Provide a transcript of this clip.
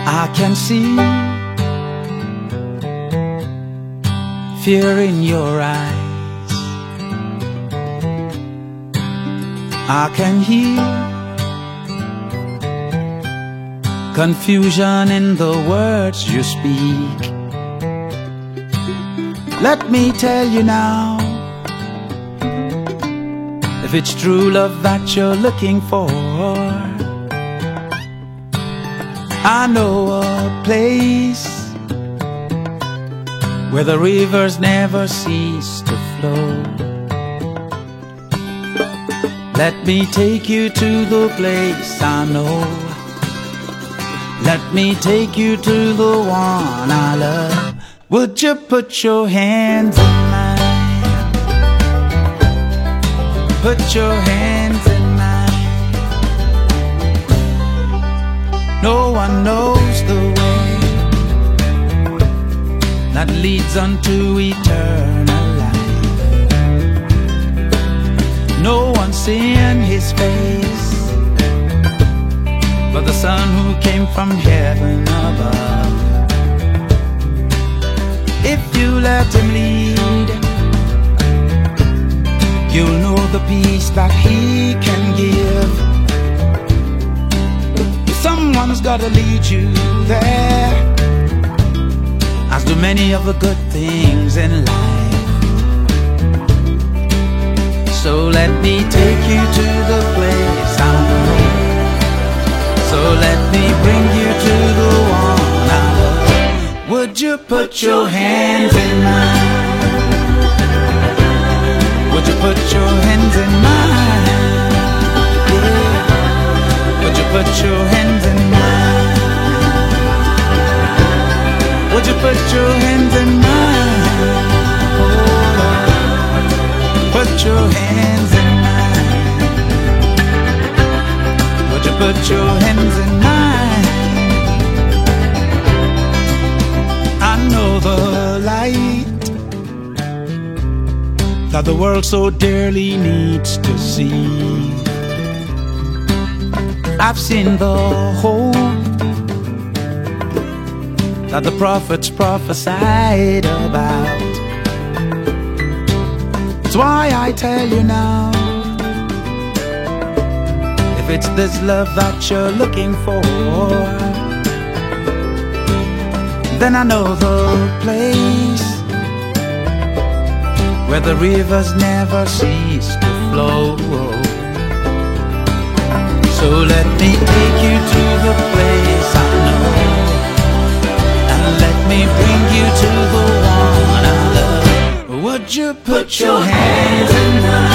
I can see fear in your eyes. I can hear confusion in the words you speak. Let me tell you now, if it's true love that you're looking for, I know a place where the rivers never cease to flow. Let me take you to the place I know. Let me take you to the one I love. Would you put your hands in mine? Put your hands in mine. No one knows the way that leads unto eternal life. No one's seen his face but the Son who came from heaven above. If you let him lead, you'll know the peace that he can give. Someone's gotta lead you there, as do many of the good things in life. So let me take you to the place I know. So let me bring you to the one I love. Would you put your hands in mine? Would you put your hands in mine? Yeah. Would you put your hands in mine? Would you put your hands in mine? Oh Lord, put your hands in mine. Would you put your hands in mine? I know the light that the world so dearly needs to see. I've seen the hope that the prophets prophesied about. That's why I tell you now, if it's this love that you're looking for, then I know the place where the rivers never cease to flow. So let me take you to the place I know, and let me bring you to the one I love. Would you put your hands in mine?